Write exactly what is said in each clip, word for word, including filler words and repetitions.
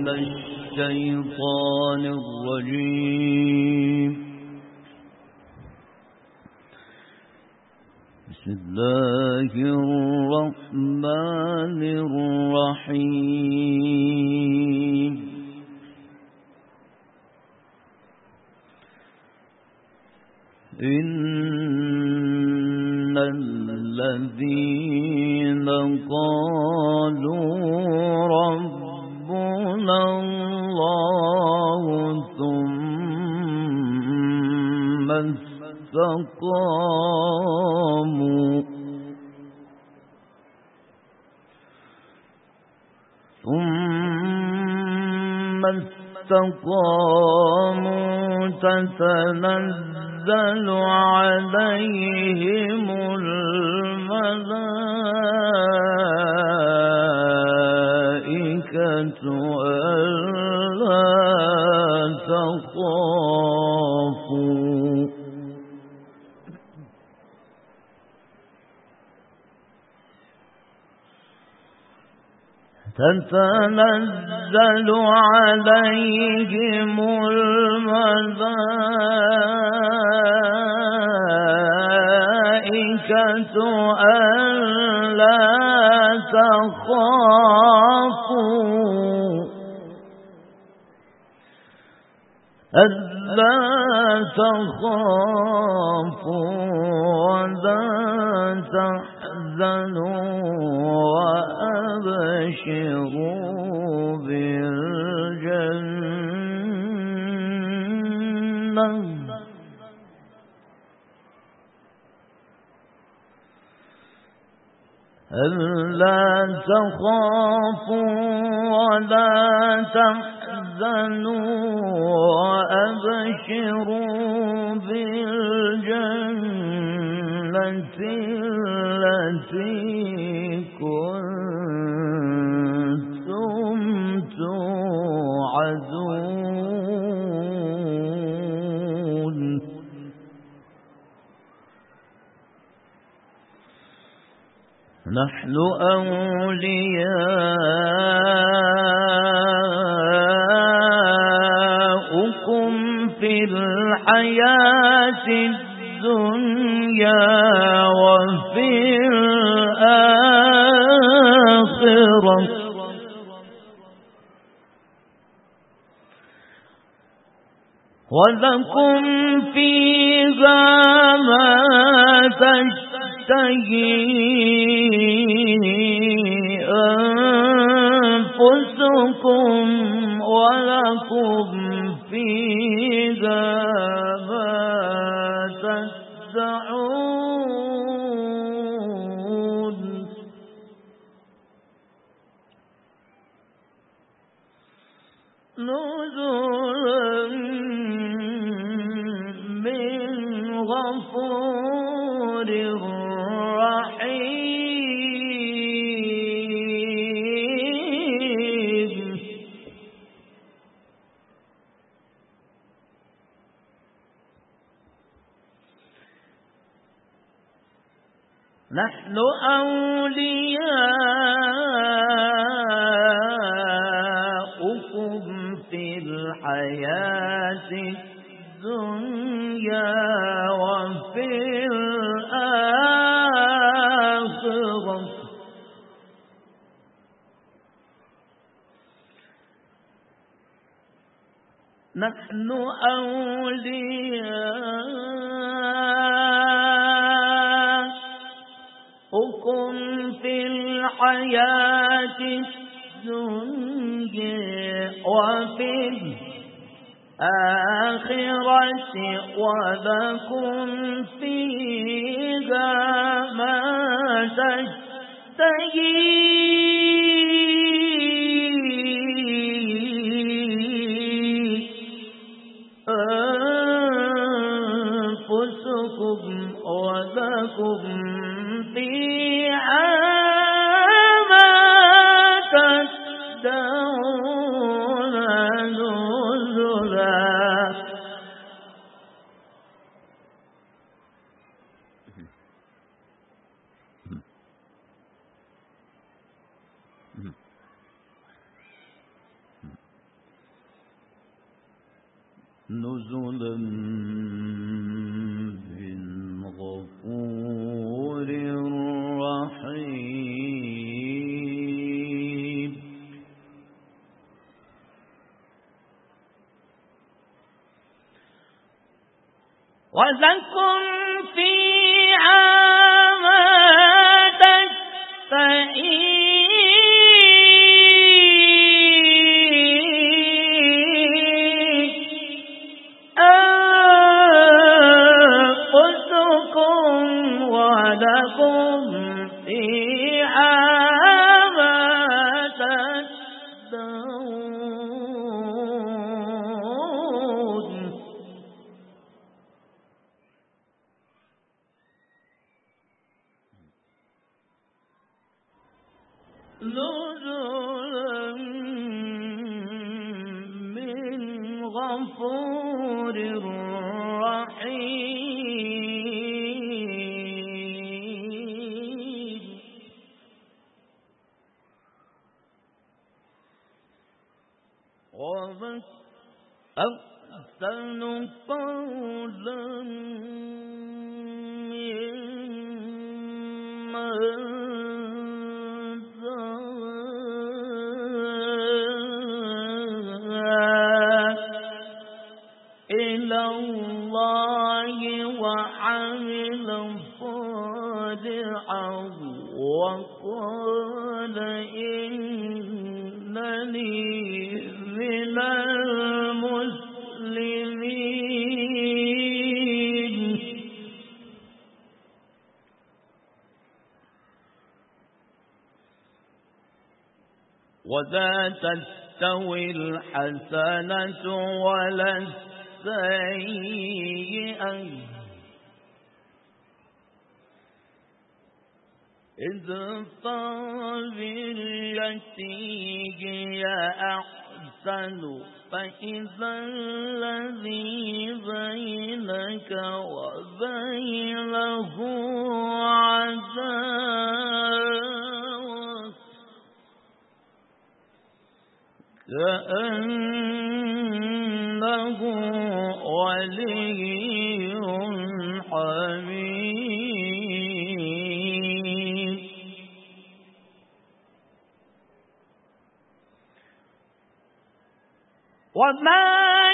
من الشيطان الرجيم. بسم الله الرحمن الرحيم. إن الذين قالوا ربنا الله ثم استقاموا ثم استقاموا تتنزل عليهم الملائكة ألا تخافوا تتنزل عليهم الملائكة ألا تخافوا ألا تخافوا ولا تحزنوا وأبشروا بالجنة ألا تخافوا ولا تحزنوا وأبشروا بالجنة التي كنتم توعدون. نحن أولياؤكم في الحياة الدنيا وفي الآخرة ولكم فيها ما تشتهي أنفسكم ولكم فيها ما تدعون. نزلا من غفور رحيم. نحن أولياؤكم في الحياة الدنيا وفي الآخرة نحن أولياؤكم في الحياة الدنيا وفي الآخرة ولكم فيها ما تشتهي أنفسكم ولكم فيها ما تدعون نزلا. نزلا من غفور رحيم. وذكر فيها ما تستحيي أنفسكم ولكم فيها ما تدعون. نزلا من غفور رحيم. ومن أحسن قولا إلى الله وعمل صالحا وقال إنني من المسلمين. ولا تستوي الحسنة ولا السيئة ادفع بالتي هي أحسن فإذا الذي بينك وبينه عداوة كأنه ولي حميم. وما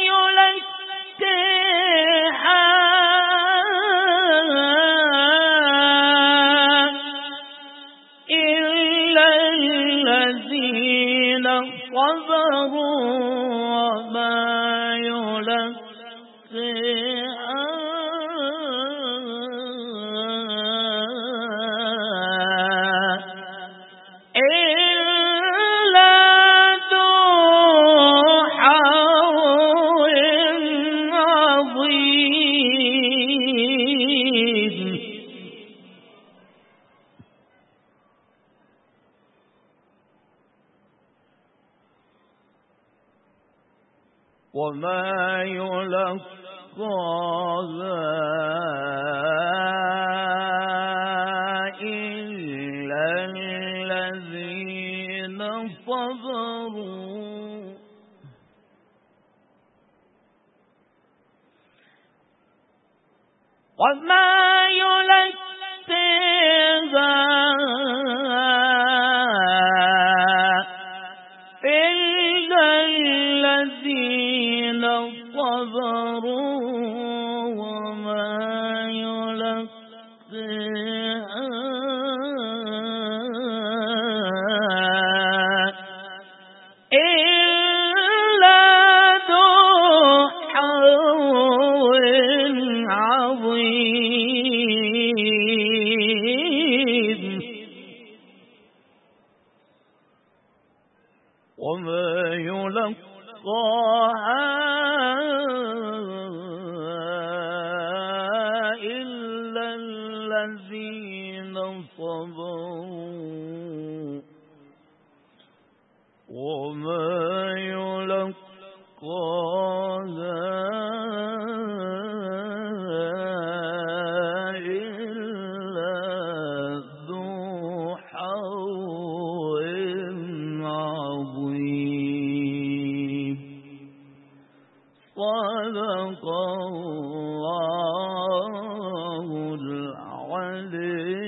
يلقيها إلا الذين صبروا وما يلقيها إلا ذو حظ عظيم. وما يلقاها إلا الذين صبروا وما يلقاها إلا الذين صبروا وما يلقيها إلا ذو حظ عظيم. وما يلقاها إلا الذين صبروا وما يلقاها إلا ذو حظ عظيم. صدق الله العلي